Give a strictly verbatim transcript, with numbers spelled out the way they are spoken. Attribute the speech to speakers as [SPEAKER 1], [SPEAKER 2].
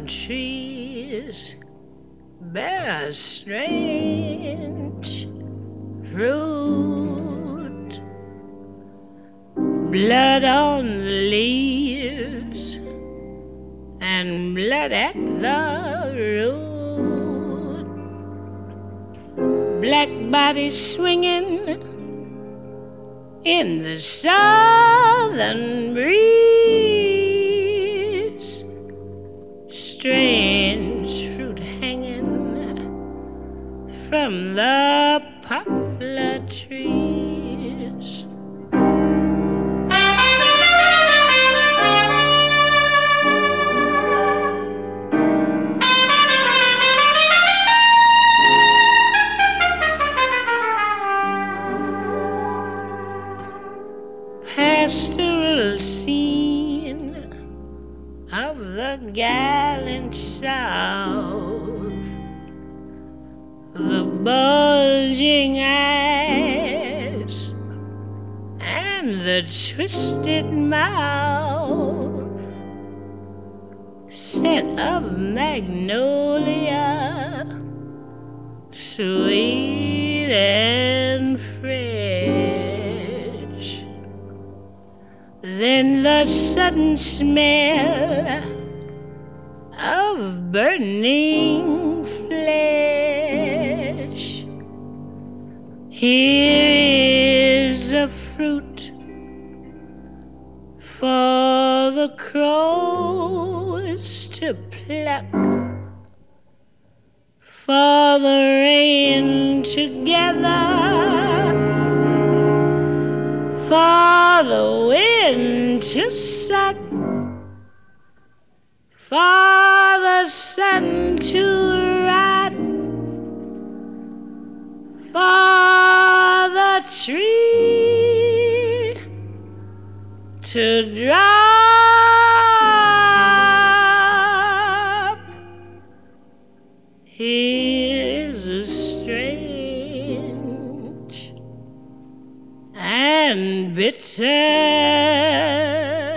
[SPEAKER 1] trees bear strange fruit. Blood on the leaves and blood at the root. Black bodies swinging in the southern breeze. Strange fruit hanging from the poplar trees. Pastoral scene of the gallant South, the bulging eyes and the twisted mouth, scent of magnolia, sweet and fresh. Then the sudden smell of burning flesh. Here is a fruit for the crows to pluck, for the rain to gather, for the wind to suck, for the sun to rot, for the tree to drop. Here's a strange and bitter